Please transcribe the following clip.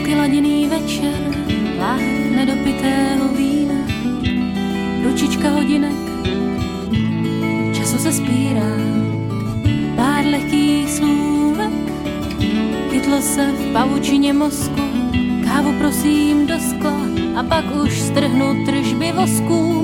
laděný večer, láhev nedopitého vína, ručička hodinek, času se spírá, pár lehkých slůvek, chytlo se v pavučině mozku, kávu prosím do skla a pak už strhnu tržby vosků.